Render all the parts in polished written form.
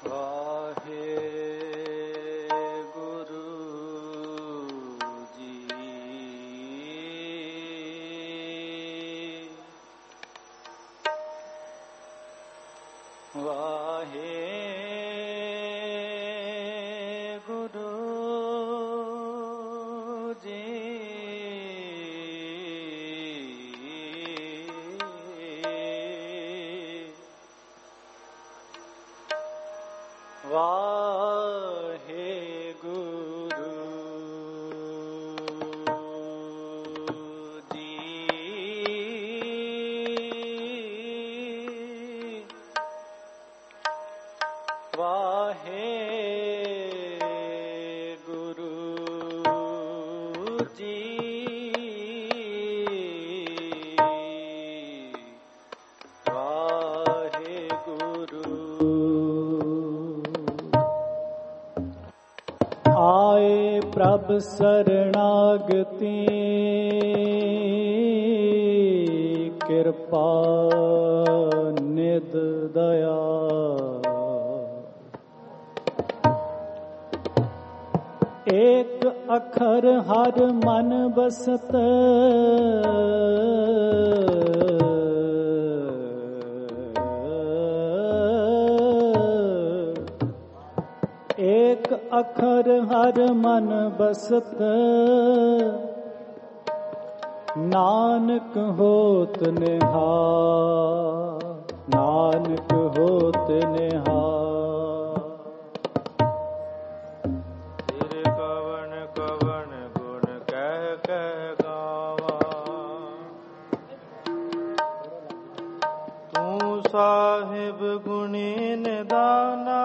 प्रभ शरणागति कृपा निध दया एक अखर हर मन बसत एक अखर हर मन बसत नानक होत निहाल नानक होत निहाल। तेरे कवन कवन गुण कह कह गावा तू साहिब गुणी निदाना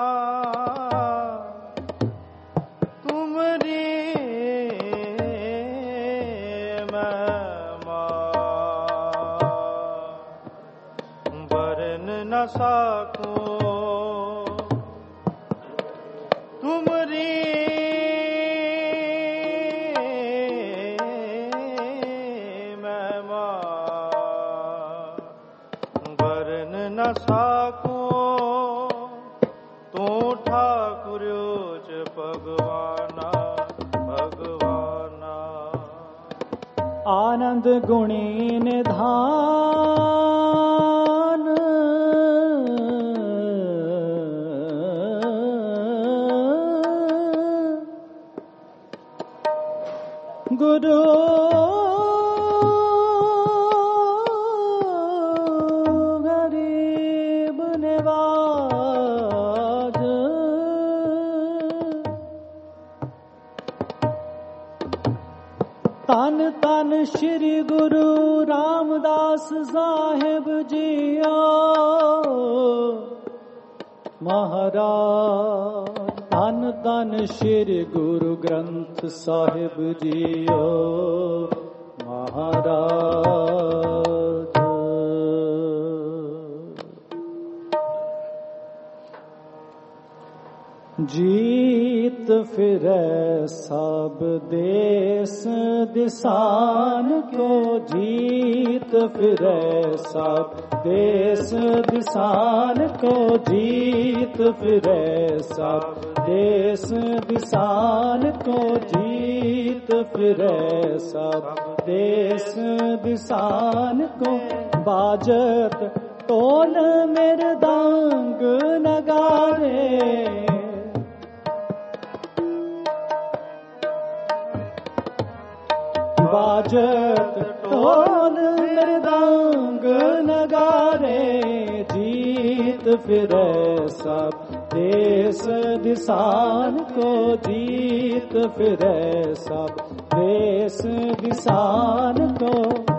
साको तुमरी महिमा वरन न साको तू ठाकुरोच भगवाना भगवाना। आनंद गुणी निधान गुरु गरीब निवाज तन तन श्री गुरु रामदास साहिब जियो महाराज धन धन श्री गुरु ग्रंथ साहिब जियो महाराज। जीत फिरै सब देश दिसान को जीत फिरै सब देश दिसान को जीत फिरै सब देश दिसान को जीत फिरै सब देश दिसान को बाजत टोल मृदंग नगारे बाजत टोल मृदंग नगारे जीत फिरै सब देश दिसान को जीत फिरै सब देश दिसान को।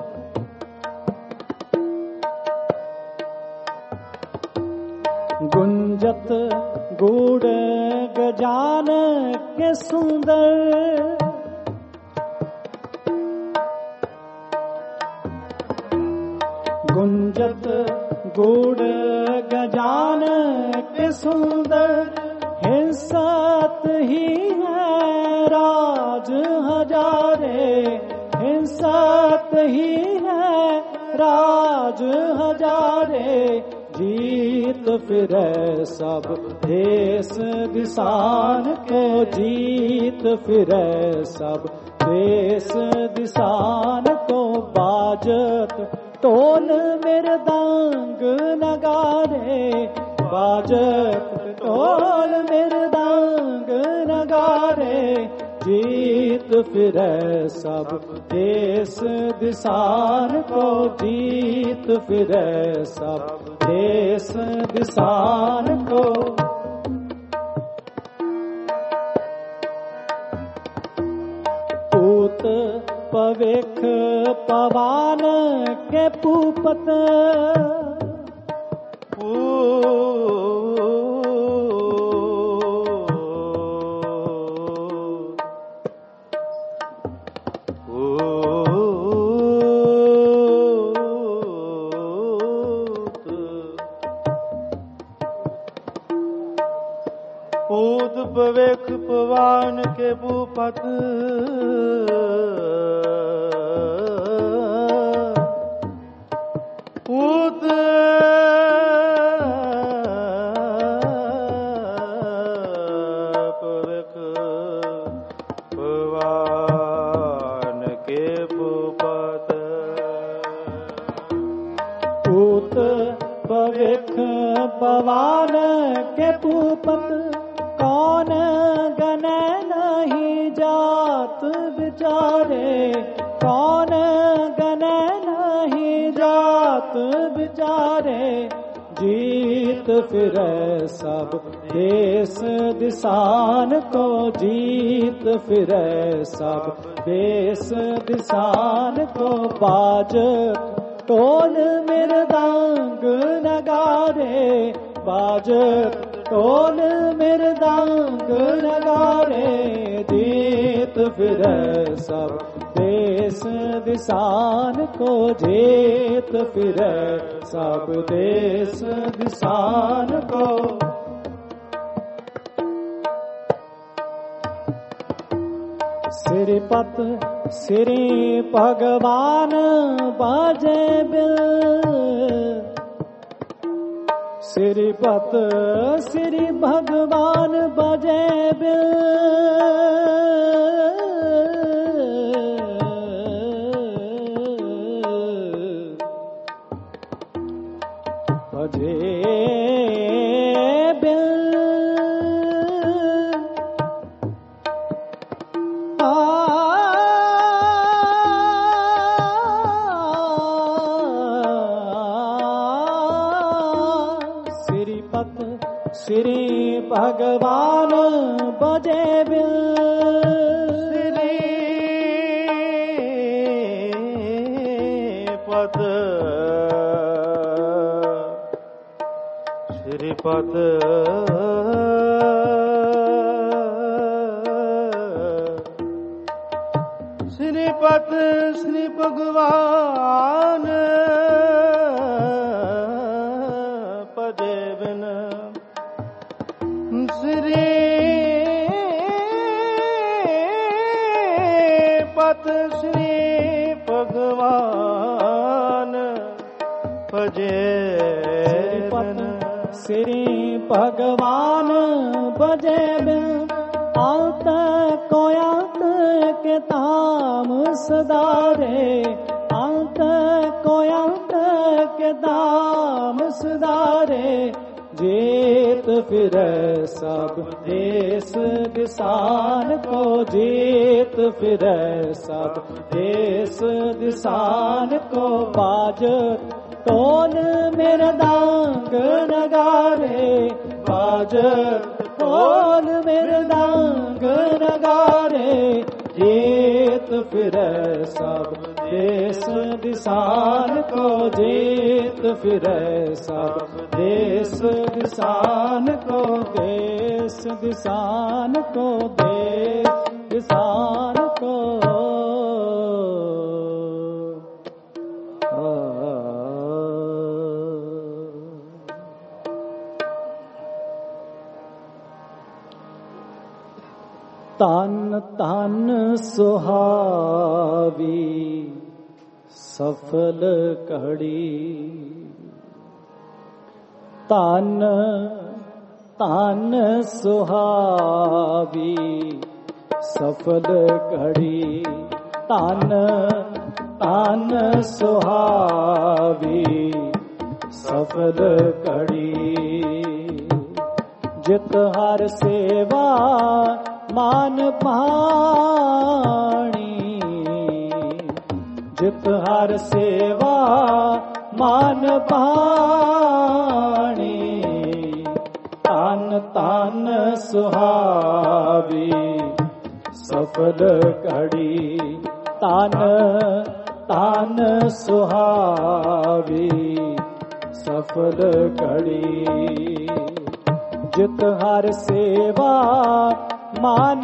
गुंजत गूढ़ गजान के सुंदर गुंजत गूढ़ गजान के सुंदर हिंसत ही है राज हजारे हिंसत ही है राज हजारे जीत फिरै सब देश दिसान को जीत फिरै सब देश दिसान को बाजत टोल मृदंग नगारे बाजत टोल मृदंग नगारे जीत फिरै सब देश दिसान को जीत फिरै सब देश दिसान को पूत पविख पवान के पूपत पूत पविख पवान के पूपत पूत पविख पवान के पूपत पूत पविख पवान के पूपत कौन गने नहीं जात बिचारे कौन गने नहीं जात बिचारे जीत फिरै सब देश दिसान को जीत फिरै सब देश दिसान को बाजत टोल मृदंग नगारे बाजत टोल मृदंग नगारे जीत फिरै सब देश दिसान को जीत फिरै सब देश दिसान को श्रीपत श्री भगवान बाजे बिल श्रीपत श्री भगवान बजे बिल बजे बिल श्री भगवान बजे बिल श्रीपद श्रीपद श्री भगवान पदे बिन श्री पत श्री भगवान भजे श्री भगवान बजे बिन आत कोयात के ताम सदारे आत कोयात के ताम सदारे जीत फिरै सब देश दिसान को जीत फिरै सब देश दिसान को बाजत टोल मृदंग नगारे बाजत टोल मृदंग नगारे जीत फिरै सब देश दिसान को जीत फिरै सब देश दिसान को देश दिसान को देश दिसान को तन तन सुहावी सफल कड़ी ਧਨ ਧਨ ਸੁਹਾਵੀ ਸਫਲ ਘੜੀ, ਧਨ ਧਨ ਸੁਹਾਵੀ ਸਫਲ ਘੜੀ। ਜਿਤ ਹਰ ਸੇਵਾ ਮਾਨ ਭਾਣੀ, ਜਿਤ ਹਰ ਸੇਵਾ ਮਾਨ ਭਾਣੀ। ਧਨ ਧਨ ਸੁਹਾਵੀ ਸਫਲ ਘੜੀ, ਧਨ ਧਨ ਸੁਹਾਵੀ ਸਫਲ ਘੜੀ। ਜਿਤ ਹਰ ਸੇਵਾ ਮਾਨ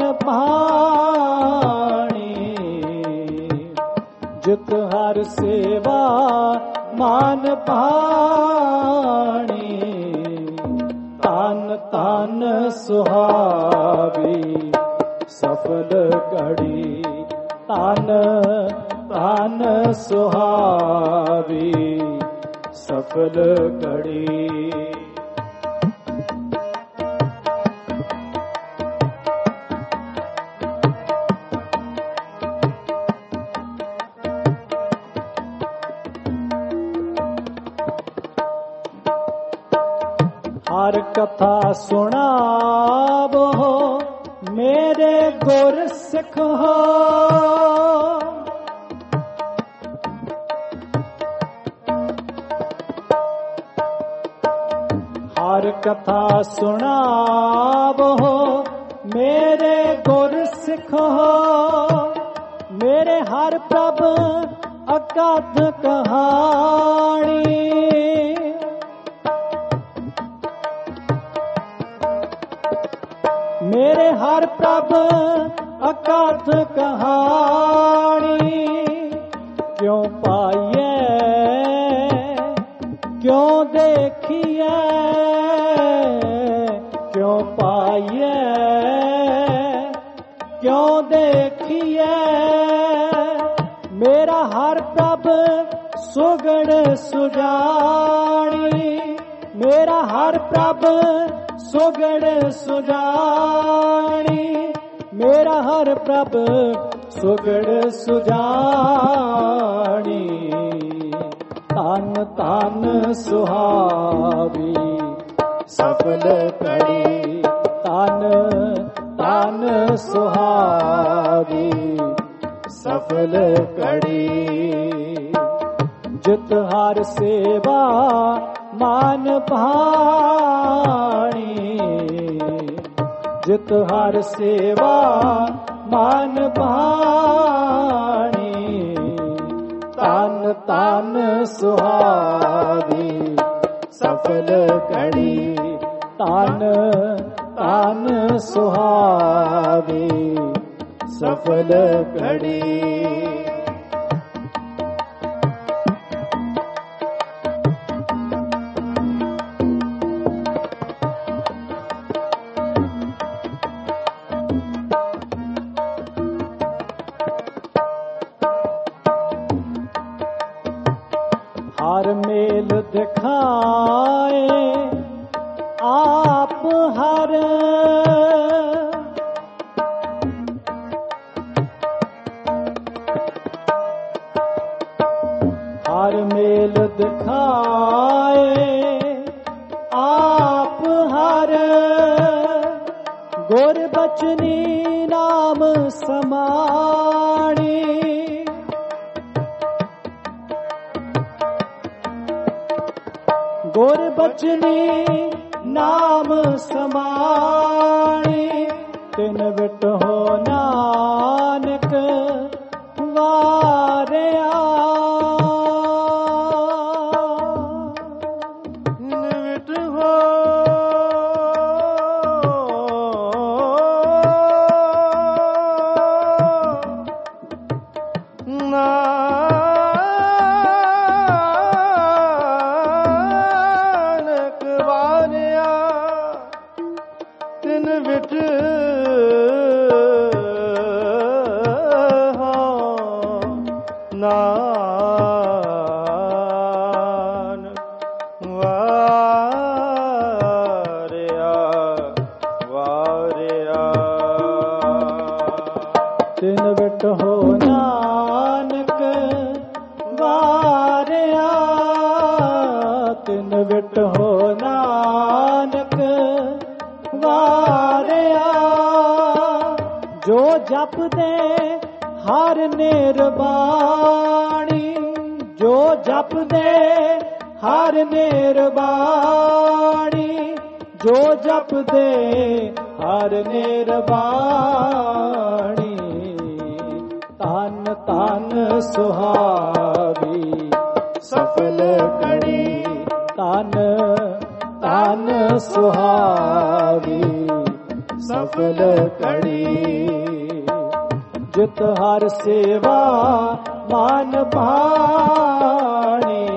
ਭਾਣੀ, ਜਿਤ ਹਰ ਸੇਵਾ ਮਾਨ ਭਾਣੀ। ਧਨ ਧਨ ਸੁਹਾਵੀ ਸਫਲ ਘੜੀ, ਧਨ ਧਨ ਸੁਹਾਵੀ ਸਫਲ ਘੜੀ। ਹਰ ਕਥਾ ਸੁਣਾਵੋ ਮੇਰੇ ਗੁਰ ਸਿੱਖ ਹੋ, ਹਰ ਕਥਾ ਸੁਣਾਵੋ ਮੇਰੇ ਗੁਰ ਸਿੱਖ ਹੋ। ਮੇਰੇ ਹਰ ਪ੍ਰਭ ਅਗਾਧ ਕਹਾਣੀ, ਮੇਰੇ ਹਰ ਪ੍ਰਭ ਅਗਾਧ ਕਹਾਣੀ। ਕਿਉ ਪਾਈਐ ਕਿਉ ਦੇਖੀਐ, ਕਿਉ ਪਾਈਐ ਕਿਉ ਦੇਖੀਐ। ਮੇਰਾ ਹਰ ਪ੍ਰਭ ਸੁਗੜ ਸੁਜਾਣੀ, ਮੇਰਾ ਹਰ ਪ੍ਰਭ ਸੁਗੜ ਸੁਜਾਣੀ। ਮੇਰਾ ਹਰ ਪ੍ਰਭ ਸੁਗੜ ਸੁਜਾਣੀ। ਧਨ ਧਨ ਸੁਹਾਵੀ ਸਫਲ ਘੜੀ, ਧਨ ਧਨ ਸੁਹਾਵੀ ਸਫਲ ਘੜੀ। ਜਿਤ ਹਰ ਸੇਵਾ ਮਾਨ ਭਾਣੀ, ਜਿਤ ਹਰ ਸੇਵਾ ਮਾਨ ਭਾਣੀ। ਧਨ ਧਨ ਸੁਹਾਵੀ ਸਫਲ ਘੜੀ, ਧਨ ਧਨ ਸੁਹਾਵੀ ਸਫਲ ਘੜੀ। ਹਰ ਮੇਲ ਦਿਖਾਏ ਆਪ ਹਰ, ਹਰ ਮੇਲ ਦਿਖਾਏ ਆਪ ਹਰ। ਗੁਰ ਬਚਨੀ ਨਾਮ ਸਮਾਣੀ, ਗੁਰ ਬਚਨੀ ਨਾਮ ਸਮਾਣੀ। ਤਿਨ ਵਿਟ ਹੋ ਨਾਨਕ ਵਾਰਿਆ, ਤਿਨ ਵਿਟ ਹੋ ਨਾਨਕ ਵਾਰਿਆ। ਤਿਨ ਵਿਟ ਨਾਨਕ ਵਾਰਿਆ। ਜਪਦੇ ਹਰ ਨਿਰਵਾਣੀ, ਜੋ ਜਪਦੇ ਹਰ ਨਿਰਵਾਣੀ, ਜੋ ਜਪਦੇ ਹਰ ਨਿਰਵਾਣੀ। ਤਨ ਤਨ ਸੁਹਾਵੀ ਸਫਲ ਘੜੀ, ਤਨ ਤਨ ਸੁਹਾਵੀ ਸਫਲ ਘੜੀ। ਜਿਤ ਹਰ ਸੇਵਾ ਮਨ ਭਾਣੀ,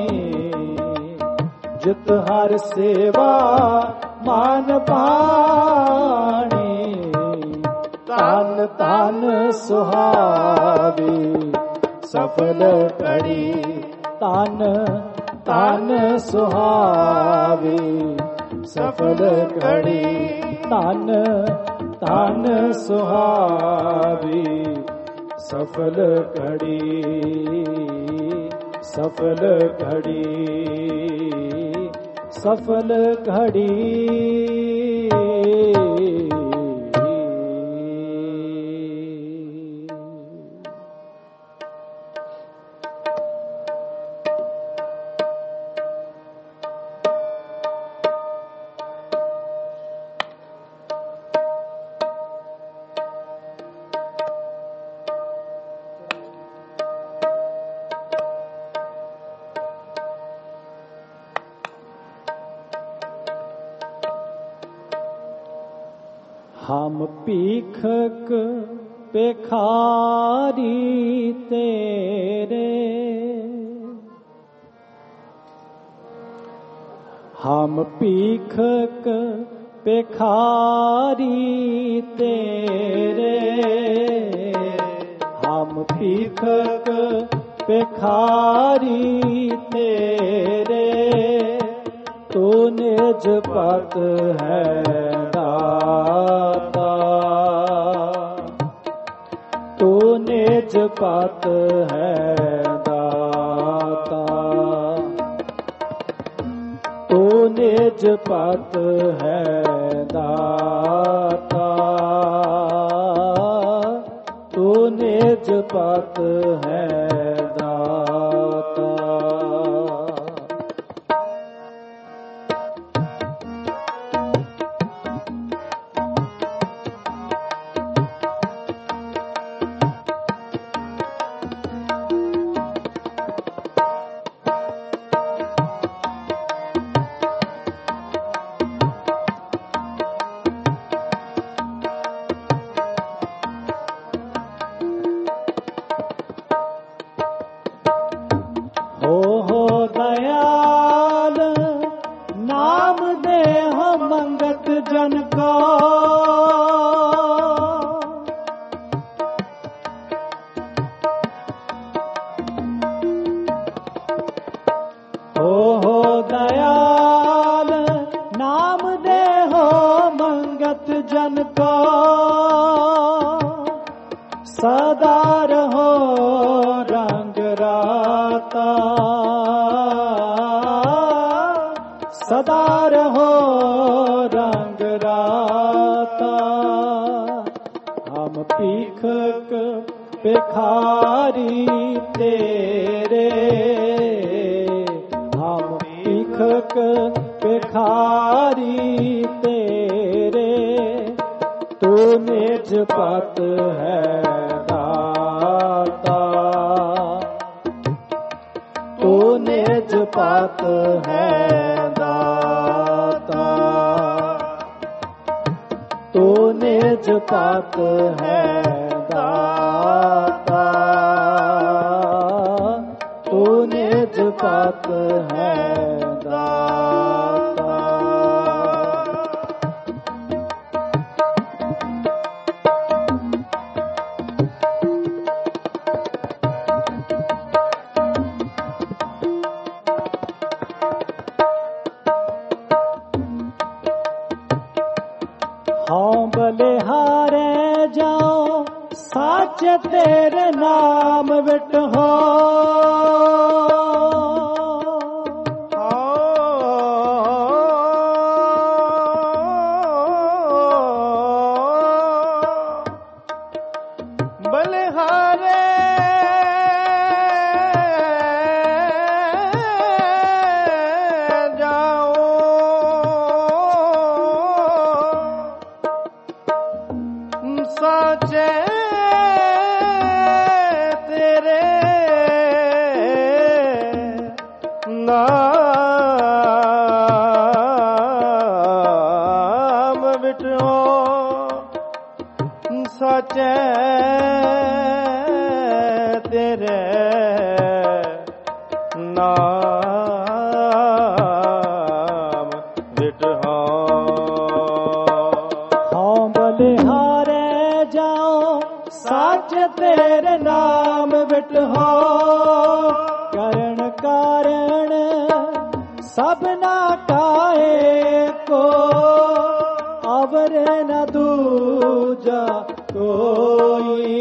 ਜਿਤ ਹਰ ਸੇਵਾ ਮਨ ਭਾਣੀ। ਤਨ ਤਨ ਸੁਹਾਵੀ ਸਫਲ ਘੜੀ, ਤਨ ਤਨ ਸੁਹਾਵੀ ਸਫਲ ਘੜੀ। ਤਨ ਤਨ ਸੁਹਾਵੀ ਸਫਲ ਘੜੀ, ਸਫਲ ਘੜੀ, ਸਫਲ ਘੜੀ। हम भीखक भिखारी तेरे, हम भीखक भिखारी तेरे, हम भीखक भिखारी तेरे। तू निज पत है दाता, तू निज पत है दाता, तू निज पत है दाता, तू निज पत है दाता। हो दयाल नाम दे हम मंगत जन का, हो दयाल नाम दे हो मंगत जन का। सदा रहो रंग राता, सदा रहो रंग राता। हम भीखक भिखारी तेरे, हम भीखक भिखारी तेरे। तू निज पत है दाता, तू निज पत है दाता, तू निज पत है दाता, तू निज पत है दाता। हाँ बलिहारे जाओ सच तेरे नाम विट हो, नाम विटहो। हाँ बलिहारे जाओ साच तेरे नाम विटहो। करण कारण सबना काए को अवर न दूजा कोई।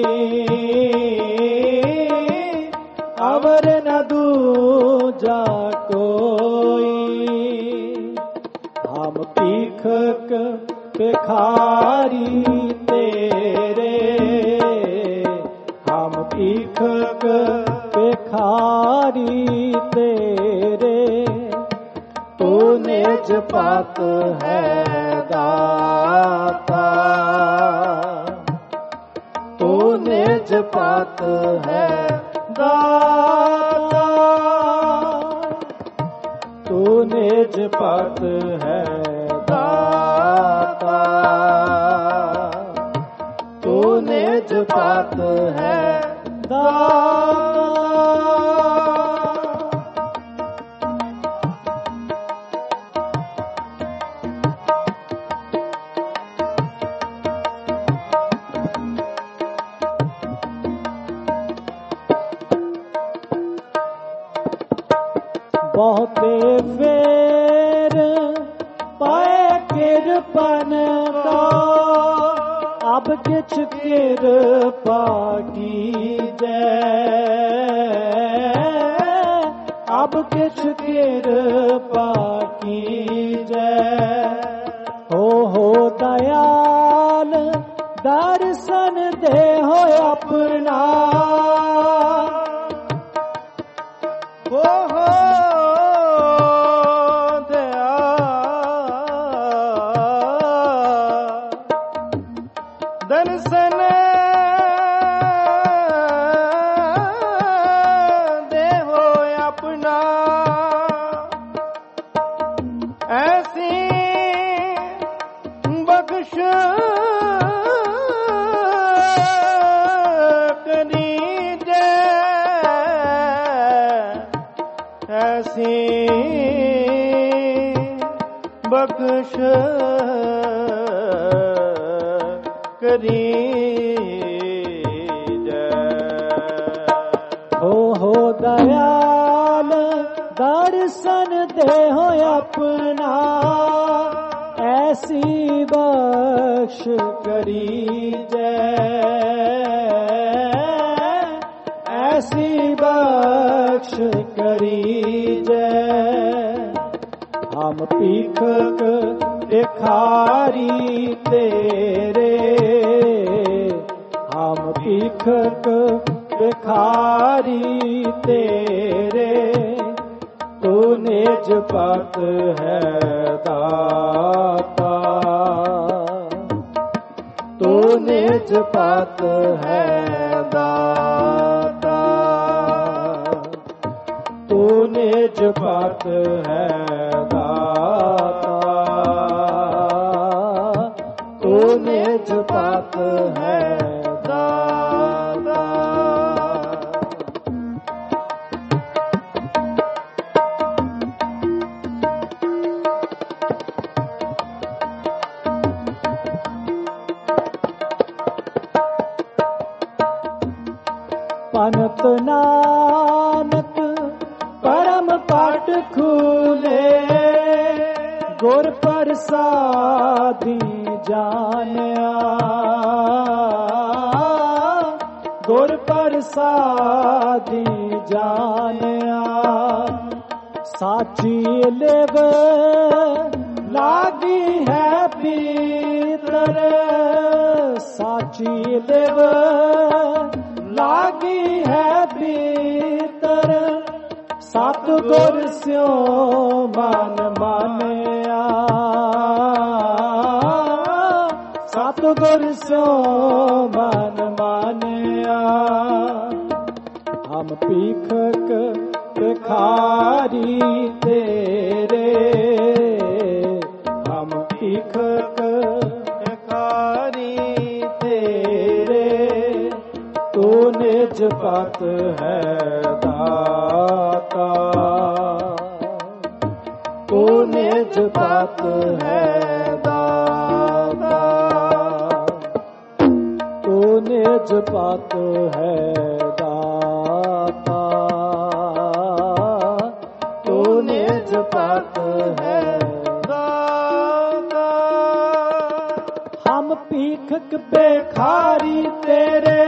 अवर न दूजा कोई। हम पीखक भिखारी तेरे। हम पीखक भिखारी तेरे। तू निज पत है दाता। तू निज पत है दाता। तू निज पत है दाता। तू निज पत है दाता। बहुते फेर पाए किरपन का। अब किछ किरपा कीजै। अब किछ किरपा कीजै। हो दयाल दर्शन दे हो अपना। दर्शन दे हो अपना। ऐसी बख्श करीजे। ऐसी बख्श हो दयाल दर्शन दे हो अपना। ऐसी बख्श करीजै। ऐसी बख्श करीजै। हम पीखक भिखारी तेरे। हम पीखक भिखारी तेरे। तू निज पत है दाता। तू निज पत है दाता। तू निज पत है दाता। तू निज पत है दाता। पंत नानक परम पाठ खूले। गुर प्रसादी जानिया। गुर प्रसादी जानिया। साची लिव लागी है भीतर। साची लिव लागी है भीतर। सतगुर स्यो मन मानिया। सतगुर स्यो मन मानिया। हम पीखक भिखारी तेरे। हम पीखक भिखारी तेरे। तू निज पत है दाता। निज पत है दाता, तू निज पत है दाता, तू निज पत है दाता। हम भीखक बेखारी तेरे,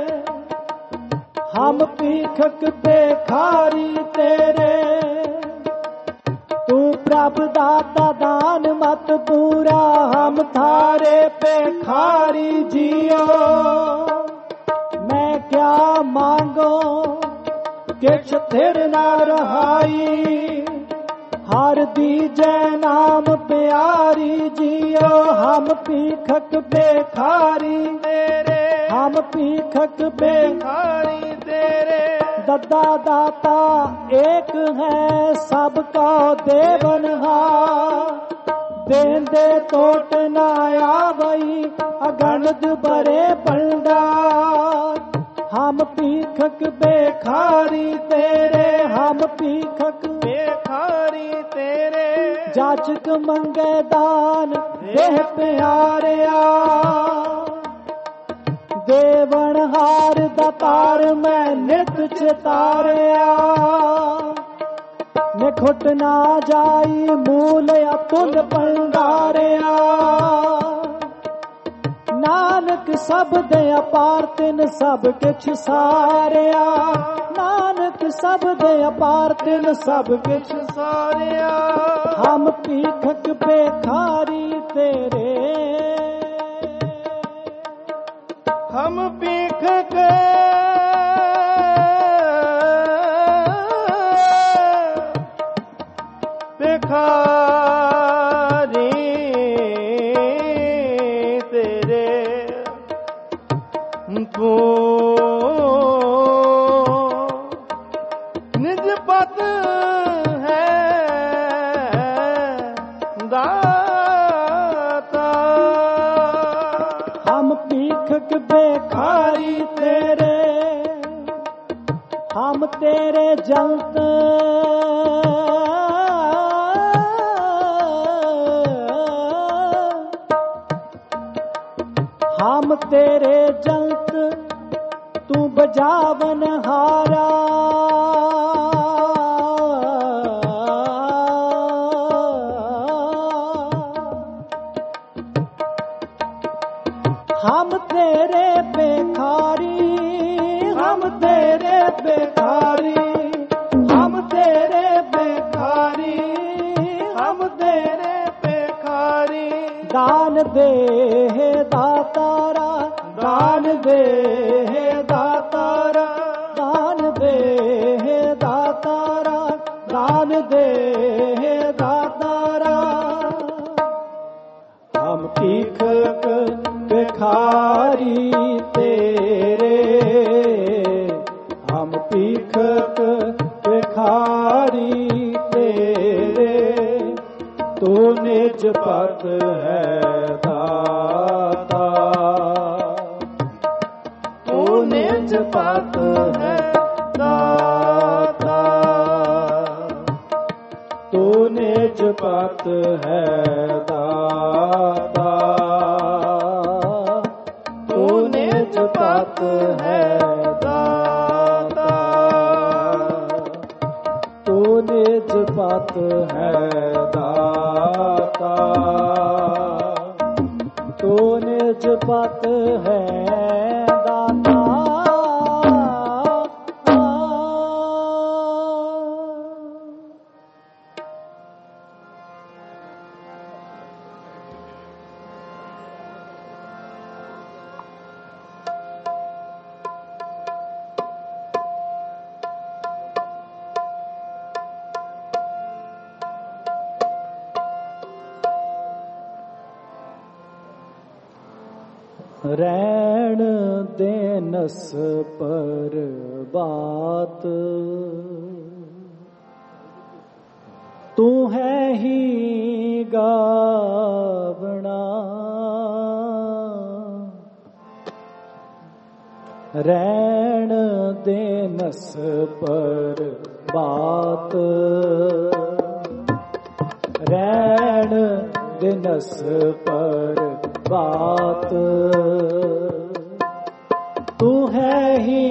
हम भीखक बेखारी तेरे, तू प्रभु दाता दान मत पूरा, हम थारे बेखारी जियो। मैं क्या मांगो किछ थिर न रहाई, हर दीजै नाम प्यारी जियो। हम भीखक बेखारी तेरे, हम भीखक बेखारी तेरे, दद्दा दाता एक है सबका देवनहार, देंदे टोट न आवई अगणित बड़े भंडार। हम भीखक बेखारी तेरे, हम भीखक बेखारी तेरे, जाचक मंगे दान देह प्यारिया, देवनहार दातार मैं नित चितारिया। निखुट ना जाई मूल अतुल भंडारिया, नानक शब्द अपार तिन सब किछ सारिया, नानक शब्द अपार तिन सब किछ सारिया। हम भीखक बेखारी तेरे, हम भीखक बेखारी तेरे, तू निज पत है दाता। हम भीखक बेखारी तेरे, हम तेरे जंत हम तेरे जंत तू बजावन हारा। हम तेरे बेखारी, हम तेरे बेखारी, हम तेरे बेखारी, हम तेरे बेखारी। दान दे दातारा, दान दे दातारा, दान दे दातारा, दान दे दातारा। हम भीखक बेखारी तेरे, हम भीखक बेखारी तेरे, तू निज पत है दाता, तू निज पत है दाता, तू निज पत है दाता, तू निज पत है दाता, तू निज पत है दाता, तू निज पत है दाता। रैण देनस पर बात, तू है ही गावना। रैण देनस पर बात, रैण दिनस पर बात तू है ही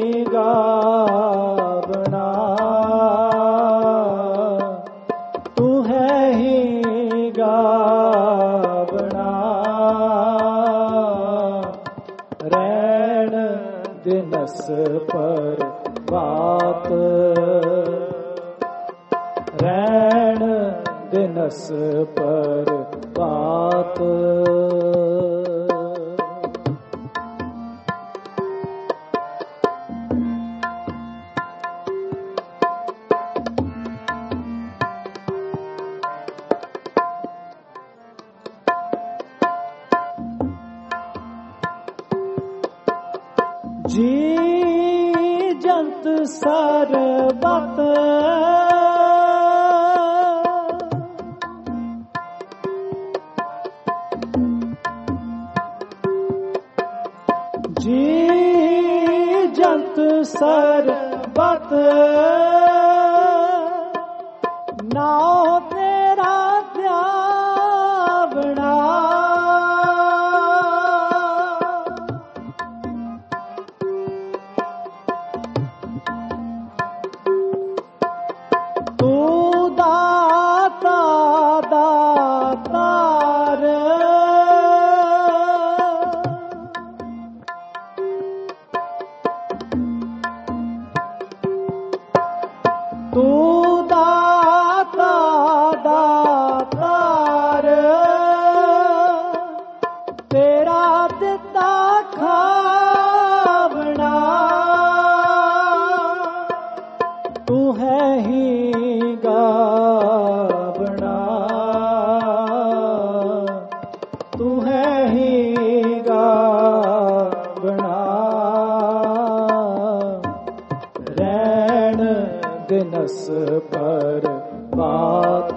गावना तू है ही गावना रैण दिनस पर बात रैण दिनस पर बात जी जंत सरबत जी जंत सरबत नाओ तेरा ध्यावना तू दाता दातार तू दाता दातार तेरा दिता खावना तू है ही गावना तू है ही गावना रैण दिनस पर बात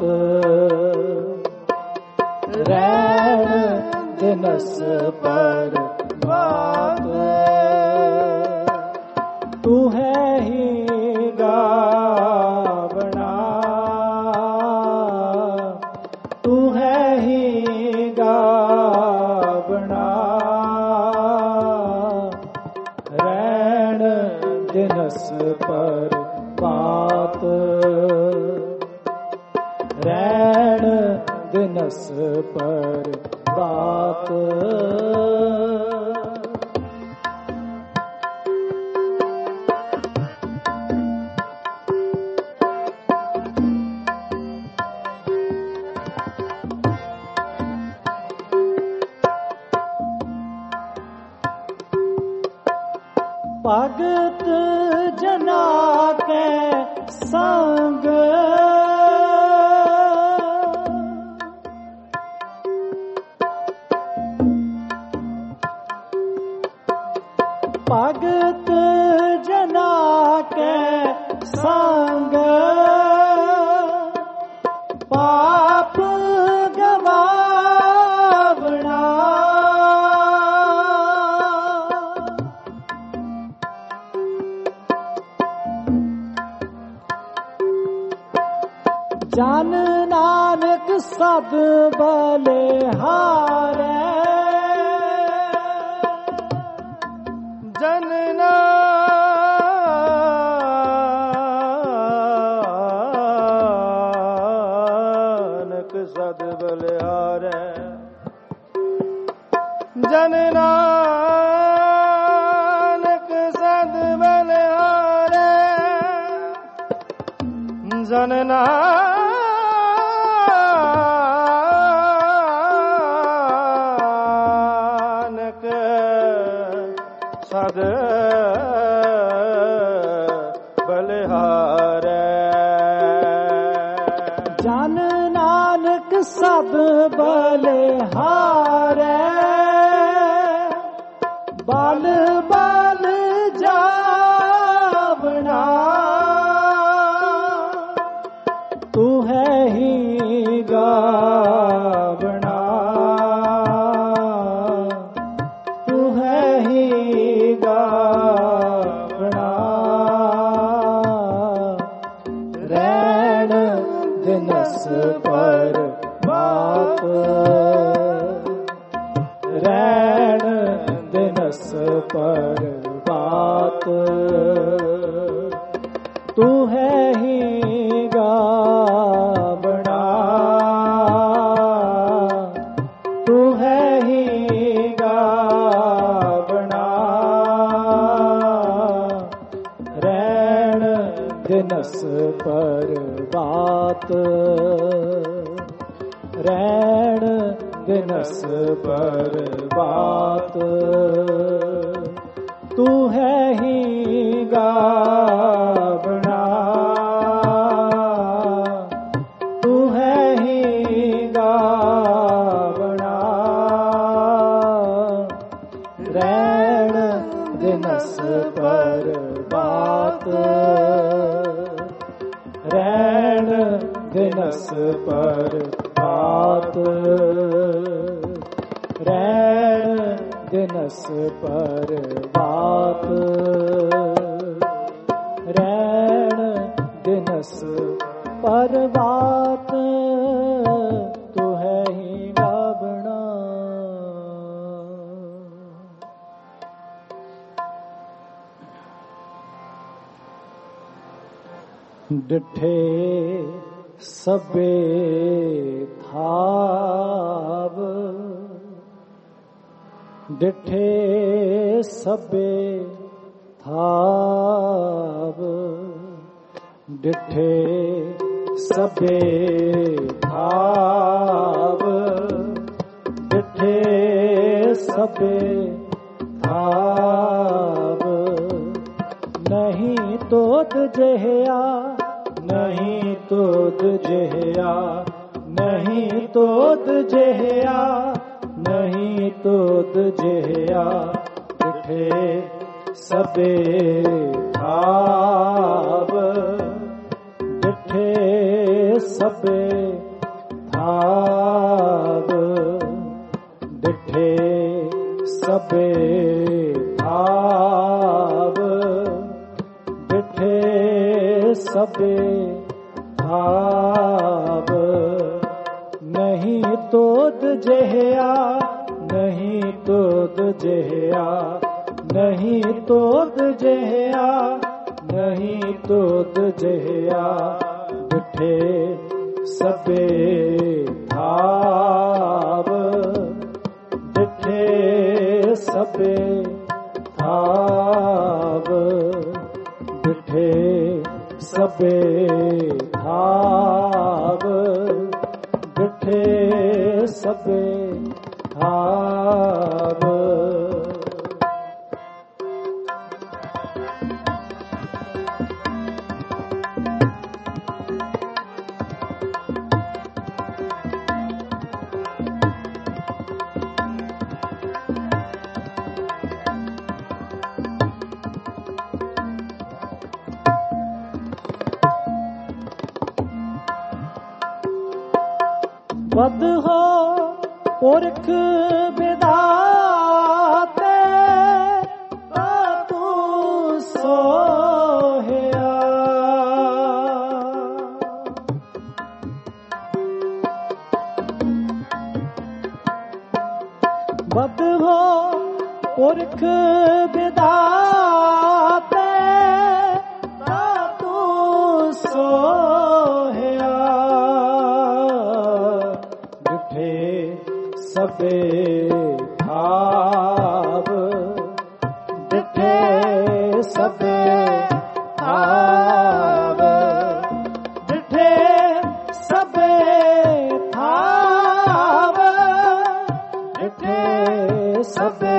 रैण दिनस पर बात तू है ही गावना तू है ही गावना रैण दिनस पर बात रैण दिनस पर बात भगत जना के संग भगत जना के संग पाप गवावना जन नानक सद बलिहारै जन नानक सद बलिहारै जन नानक सद बलिहारै जन नानक सद बलिहारै जन नानक सद बलिहारै बल बल जावना तू है ही गावना तू है ही गावना रैण दिनस पर भात रैण दिनस पर बात तू है ही गावना तू है ही गावना रैण दिनस पर बात रैण दिनस पर बात तू है ही गावना तू है ही गावना रैण दिनस पर बात रैण दिनस पर बात रैण दिनस पर बात रैण दिनस पर बात तू है ही गावना डिठे सबे थाव डिठे सबे थाव डिठे सबे थाव डिठे सबे थाव नहीं तो तुझेया नहीं तो तुझेया नहीं तो तुझेया नहीं तो तुझेया डिठे सबे थाव डिठे सबे थाव डिठे सबे थाव डिठे सबे थाव नहीं तो तुझेया नहीं तो तुझेया नहीं तो तुझेया नहीं तो तुझेया डिठे सबे थाव डिठे सबे थाव डिठे सबे थाव डिठे सबे थाव बद हो पुरख विधाते तू सोहया बद हो पुरख विधाते तू सोहया डिठे सबे थाव डिठे सबे थाव डिठे सबे थाव डिठे सबे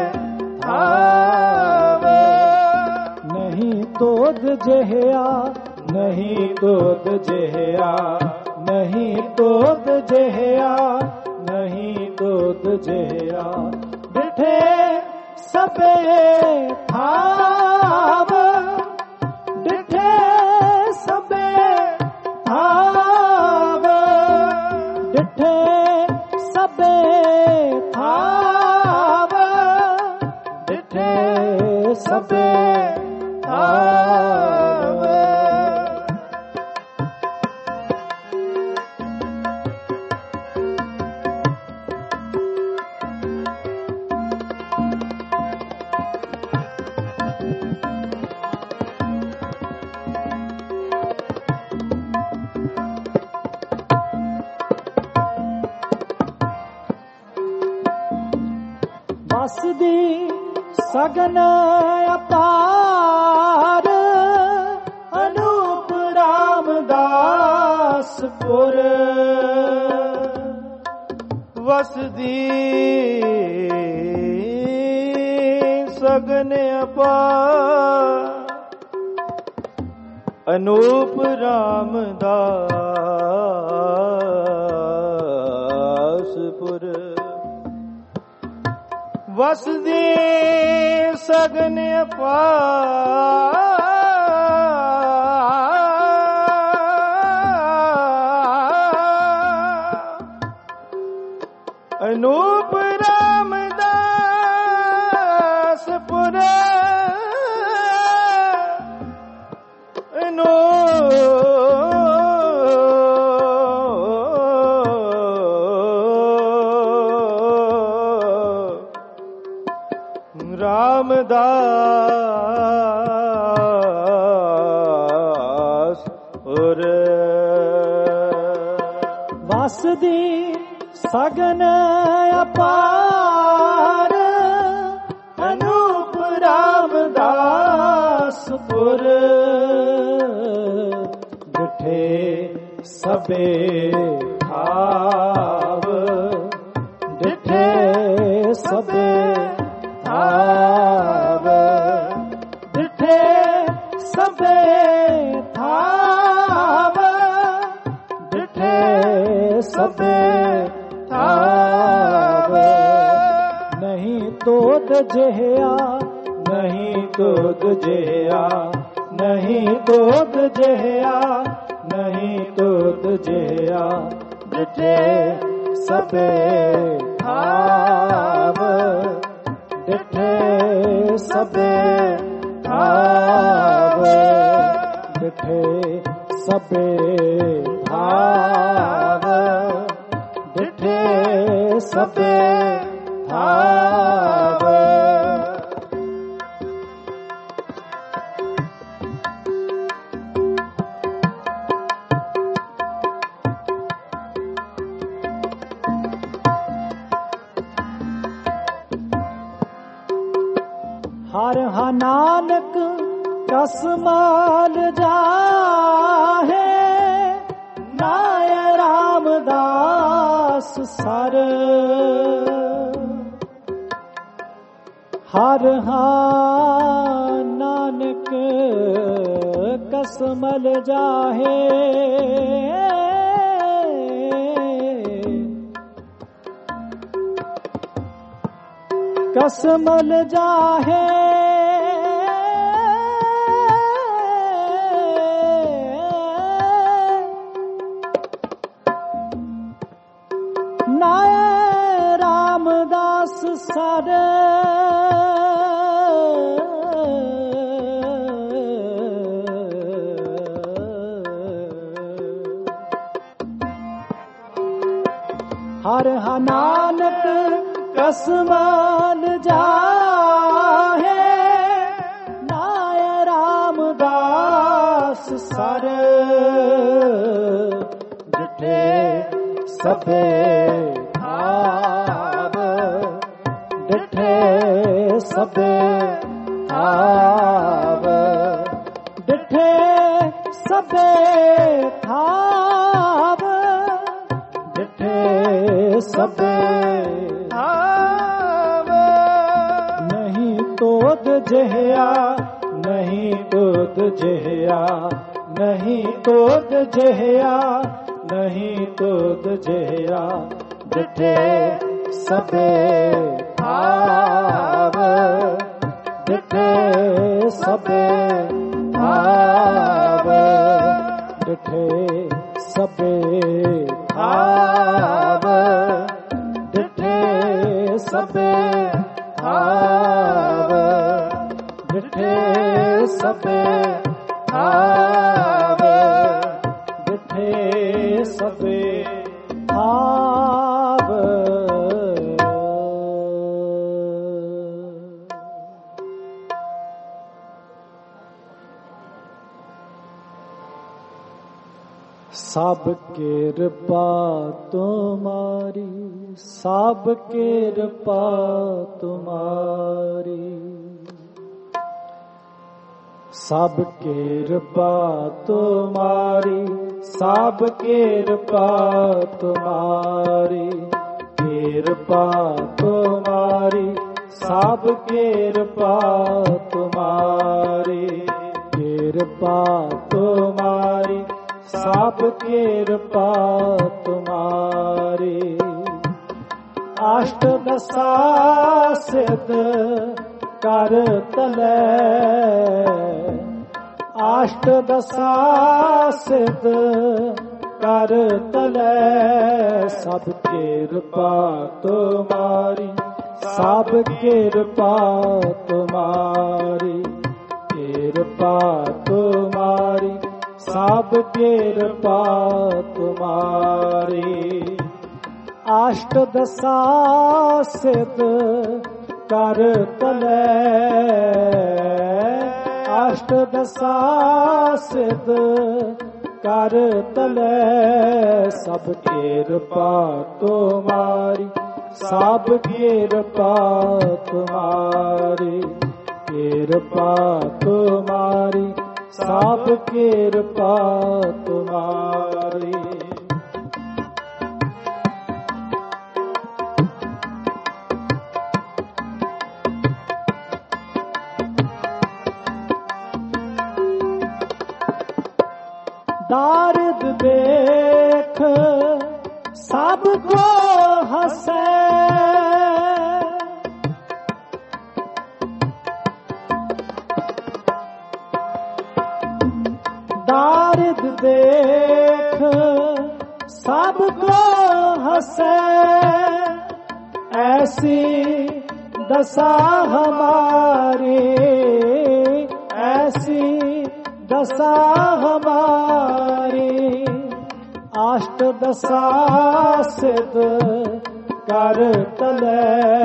थाव नहीं तो तुझेया नहीं तो तुझेया नहीं तो तुझेया नहीं तो तुझेया डिठे सबे थाव डिठे सबे थाव डिठे सबे थाव डिठे सबे थाव ਵਸਦੀ ਸਗਨ ਅਪਾਰ ਅਨੂਪ ਰਾਮਦਾਸਪੁਰ ਵਸਦੀ ਸਗਨ ਅਪਾਰ ਅਨੂਪ ਰਾਮਦਾਸਪੁਰ ਵਸਦੀ ਸਗਨ ਅਪਾਰ ਅਨੂਪ ਰਾਮਦਾਸਪੁਰ ਰਾਮਦਾਸਪੁਰ ਵਸਦੀ ਸਗਨ ਅਪਾਰ ਅਨੂਪ ਰਾਮਦਾਸਪੁਰ ਡਿਠੇ ਸਭੇ ਥਾਵ ਡਿਠੇ ਸਭੇ ਥਾਵ ਡਿਠੇ ਸਭੇ ਥਾਵ ਡਿਠੇ ਸਭੇ ਥਾਵ ਨਹੀਂ ਤੋਦ ਜਿਹਾ ਨਹੀਂ ਤੋਦ ਜਿਹਾ ਨਹੀਂ ਤੋਦ ਜਿਹਾ ਨਹੀਂ ਤੋਦ ਜਿਹਾ ਡਿਠੇ ਸਭੇ ਥਾਵ ਡਿਠੇ ਸਭੇ ਥਾਵ ਡਿਠੇ ਸਭੇ ਥਾਵ ਡਿਠੇ ਸਭੇ ਥਾਵ ਹਰ ਹਾ ਨਾਨਕ ਕਸਮਾਲ ਜਾਹੇ ਨਾਇ ਰਾਮਦਾਸ ਸਰ ਹਰ ਹਾ ਨਾਨਕ ਕਸਮਲ ਜਾਹੇ ਕਸਮਲ ਜਾਹੇ ਨਾਇ ਰਾਮਦਾਸ ਸਰ ਹਰ ਹਾ ਨਾਨਕ ਕਸਮਾਲ ਜਾਹੇ ਨਾਇ ਰਾਮਦਾਸ ਸਰ ਡਿਠੇ ਸਭੇ ਥਾਵ ਡਿਠੇ ਸਭੇ ਥਾਵ ਡਿਠੇ ਸਭੇ ਥਾਵ ਡਿਠੇ ਸਭੇ ਨਹੀਂ ਤੋਦ ਜਿਹਾ ਨਹੀਂ ਤੋਦ ਜਿਹਾ ਨਹੀਂ ਤੋਦ ਜਿਹਾ ਨਹੀਂ ਤੋਦ ਜਿਹਾ ਡਿਠੇ ਸਭੇ ਥਾਵ ਡਿਠੇ ਸਭੇ ਥਾਵ ਡਿਠੇ ਸਭੇ ਥਾਵ ਡਿਠੇ ਸਭੇ ਥਾਵ ਡਿਠੇ ਸਭੇ ਥਾਵ ਡਿਠੇ ਸਭੇ ਥਾਵ सब कृपा तुम्हारी, सब कृपा तुम्हारी, सब कृपा तुम्हारी, सब कृपा तुम्हारी, कृपा तुम्हारी, सब कृपा तुम्हारी, कृपा तुम्हारी, सब कृपा तुम्हारी। अष्ट दशा सिद्ध कर तले, अष्ट दशा सिद्ध कर तले, सब कृपा तुम्हारी, सब कृपा तुम्हारी, कृपा तुम्हारी, सब कृपा तुम्हारी। अष्ट दशा सिद्ध कर तले, अष्ट दशा सिद्ध कर तले, सब कृपा तुम्हारी, सब कृपा तुम्हारी, कृपा तुम्हारी, सब कृपा तुम्हारी। दारद देख सबको हंसे, दारद देख सबको हंसे, ऐसी दशा हमारी, ऐसी दशा हमारी। अष्ट दशा सिद्ध कर तले,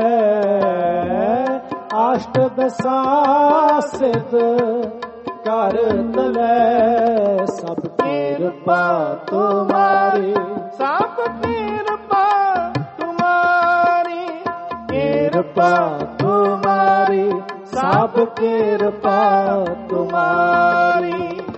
अष्ट दशा सिद्ध कर तले, सब कृपा तुम्हारी, सब कृपा तुम्हारी, कृपा तुम्हारी, सब कृपा तुम्हारी।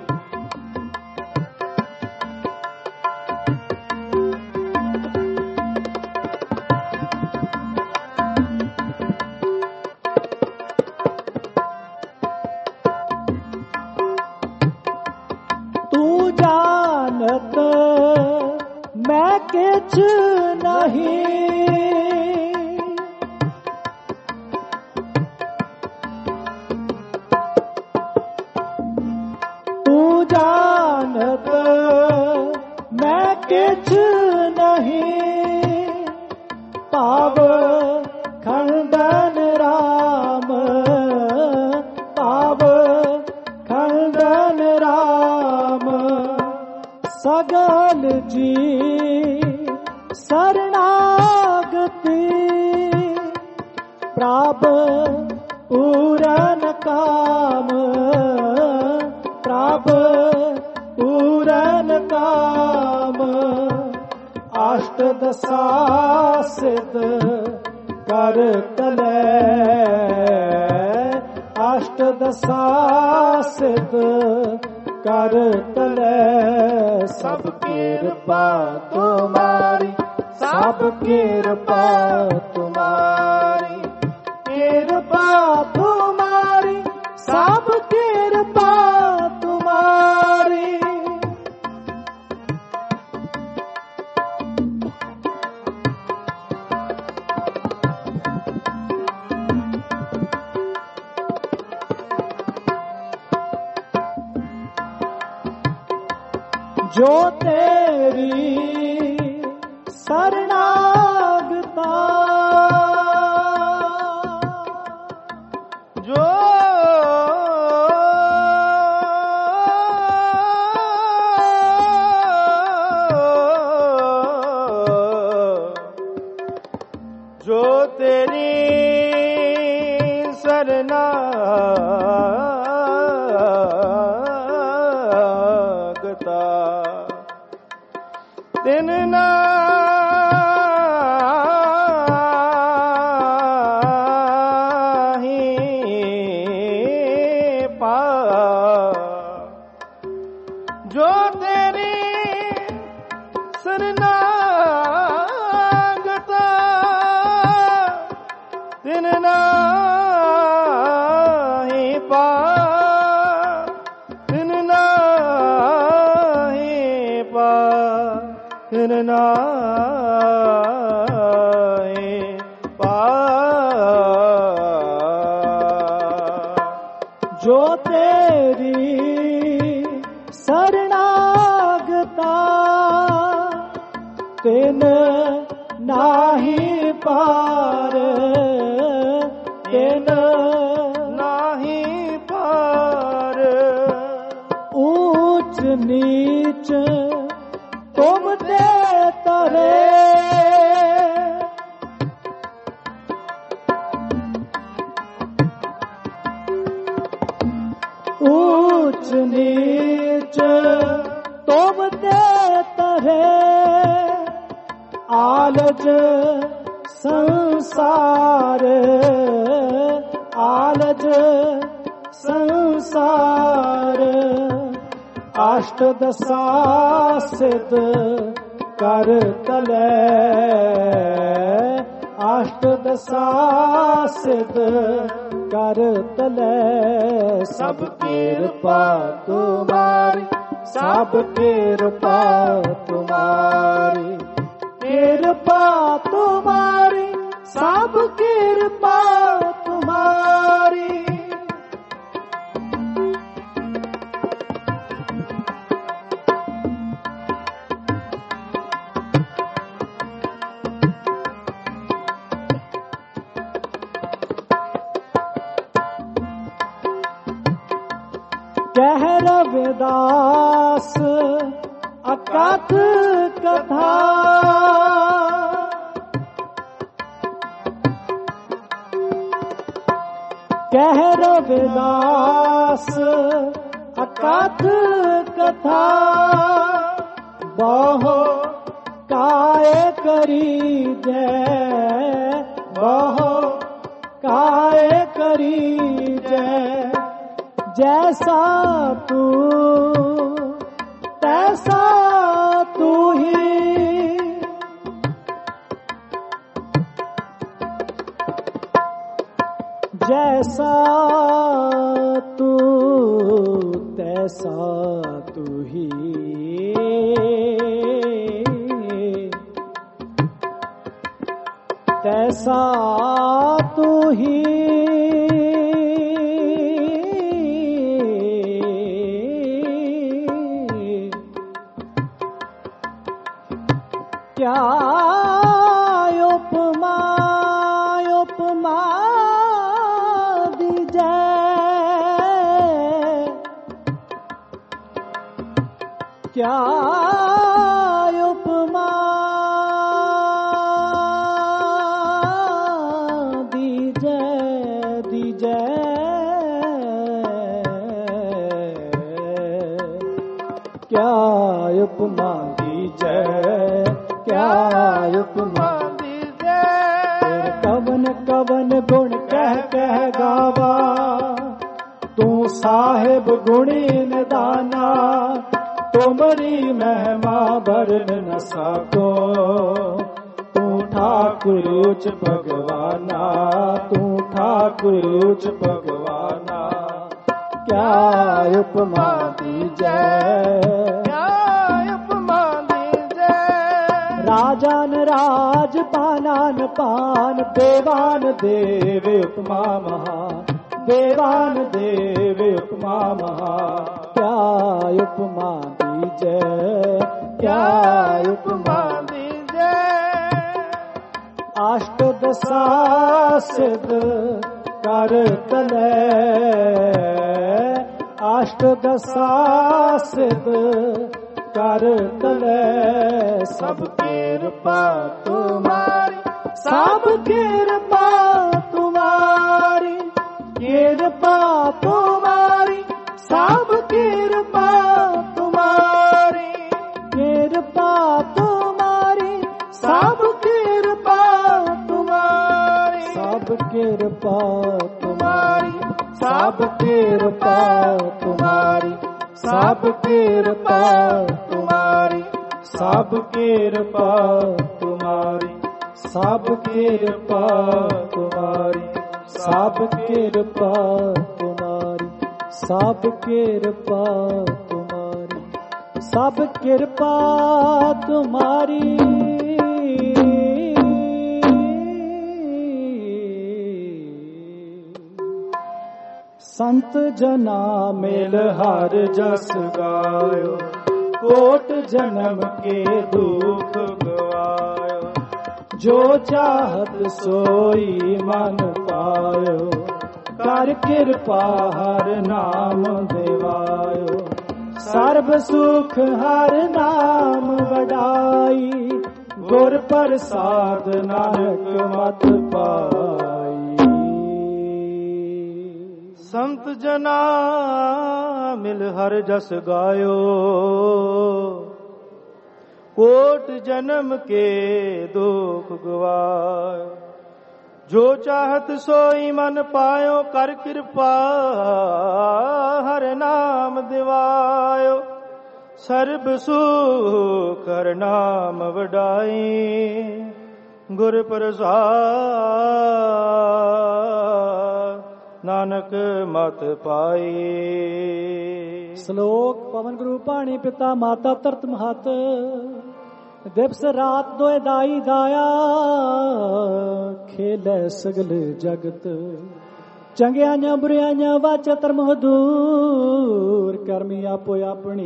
तू जानत मैं किछ नहीं, तू जानत मैं किछ नहीं, पाव खंडन राम, पाव खंडन राम, सगल जी शरणागति, प्राप पूरन काम, प्राप पूरन काम। अष्ट दशा सिद्ध कर तले, अष्ट दशा सिद्ध कर तले, सब कृपा तुम्हारी, सब कृपा तुम्हारी, कृपा तुम्हारी, सब कृपा तुम्हारी। जो तेरी शरणागता, जो जो तेरी शरणागता, दिन नाही पा जो तेरी शरणागता दिन नाही पा दिन नाही पा दिन नाही पा जो तेरी शरणागता तिन नाही पार तिन नाही पार ऊंच नीच तुम ते तरे ऊंच नीच तुम ते तरे आलज संसार आलज संसार अष्टदशा सिद्ध कर तले अष्टदशा सिद्ध कर तले सब कृपा तुम्हारी सब कृपा तुम्हारी कृपा तुम्हारी सब कृपा तुम्हारी कह रविदास अकथ कथा कह रविदास अकथ कथा बहु काय करी जय बहु काय करी जय जैसा तू तैसा तू ही जैसा तू तैसा तू ही तैसा तू ही क्या उपमा उपमा दीजे क्या उपमा दीजे दीजे क्या उपमा दीजे क्या उपमा दीजे कवन कवन गुण कह कह गावा तू साहिब गुणी निदाना तुमरी महिमा बरन न सको तू ठाकुर उच भगवाना तू ठाकुर उच भगवाना क्या उपमा दीजे राजान राज पानान पान देवान देव उपमा महा देवान देव उपमा महा क्या उपमा दीजे क्या उपमा दीजे अष्टदशा सिद्ध कर तले अष्टदशा सिद्ध कर तले सब कृपा तुम्हारी सब कृपा तुम्हारी कृपा तुम्हारी सब कृपा तुम्हारी कृपा तुम्हारी ਕਿਰਪਾ ਤੁਮਾਰੀ, ਸਭ ਕਿਰਪਾ ਤੁਮਾਰੀ, ਸਭ ਕਿਰਪਾ ਤੁਮਾਰੀ, ਸਭ ਕਿਰਪਾ ਤੁਮਾਰੀ, ਸਭ ਕਿਰਪਾ ਤੁਮਾਰੀ, ਸਭ ਕਿਰਪਾ ਤੁਮਾਰੀ, ਸਭ ਕਿਰਪਾ ਤੁਮਾਰੀ, ਸਭ ਕਿਰਪਾ ਤੁਮਾਰੀ। ਸੰਤ ਜਨਾ ਮਿਲ ਹਰ ਜਸ ਗਾਇਓ, ਕੋਟ ਜਨਮ ਕੇ ਦੁਖ ਗਵਾਇਓ, ਜੋ ਚਾਹਤ ਸੋਈ ਮਨ ਪਾਇਓ, ਕਰ ਕਿਰਪਾ ਹਰ ਨਾਮ ਦਿਵਾਇਓ, ਸਰਬ ਸੁਖ ਹਰ ਨਾਮ ਵਡਾਈ, ਗੁਰ ਪ੍ਰਸਾਦ ਨਾਨਕ ਮਤ ਪਾਈ। ਸੰਤ ਜਨਾ ਮਿਲ ਹਰ ਜਸ ਗਾਇਓ, ਕੋਟ ਜਨਮ ਕੇ ਦੁਖ ਗਵਾਇਓ, ਜੋ ਚਾਹਤ ਸੋਈ ਮਨ ਪਾਇਓ, ਕਰ ਕਿਰਪਾ ਹਰ ਨਾਮ ਦਿਵਾਇਓ, ਸਰਬ ਸੁਖ ਹਰ ਨਾਮ ਵਡਾਈ, ਗੁਰ ਪ੍ਰਸਾਦ ਨਾਨਕ ਮਤ ਪਾਈ। ਸ਼ਲੋਕ ਪਵਨ ਗੁਰੂ ਪਾਣੀ ਪਿਤਾ ਮਾਤਾ ਧਰਤ ਮਹਤ, ਦਿਵਸ ਰਾਤ ਦੋਇ ਦਾਈ ਦਾਇਆ, ਖੇਲੇ ਸਗਲ ਜਗਤ, ਚੰਗਿਆਈਆਂ ਬੁਰਿਆਈਆਂ ਵਾਚਾ ਧਰਮ ਹਦੂਰ, ਕਰਮੀ ਆਪੋ ਆਪਣੀ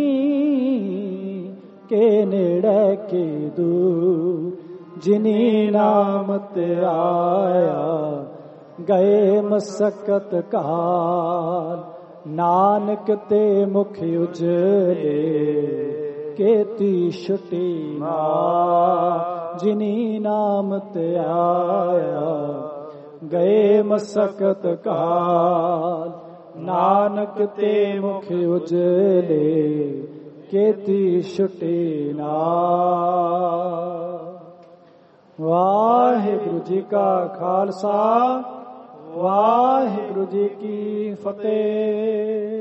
ਕੇ ਨੇੜੇ ਕੇ ਦੂਰ, ਜਿਨੀ ਨਾਮ ਤੇ ਆਇਆ ਗਏ ਮਸਕਤ ਕਾਲ, ਨਾਨਕ ਤੇ ਮੁਖ ਉਜਲੇ ਕੇਤੀ ਛੁਟੀ ਮਾਰ, ਜਿਨੀ ਨਾਮ ਤੇ ਆਇਆ ਗਏ ਮਸਕਤ ਕਾਲ, ਨਾਨਕ ਤੇ ਮੁਖ ਉਜਲੇ ਕੇਤੀ ਛੁਟੀ ਨਾਰ। ਵਾਹਿਗੁਰੂ ਜੀ ਕਾ ਖਾਲਸਾ, ਵਾਹਿਗੁਰੂ ਜੀ ਕੀ ਫਤਿਹ।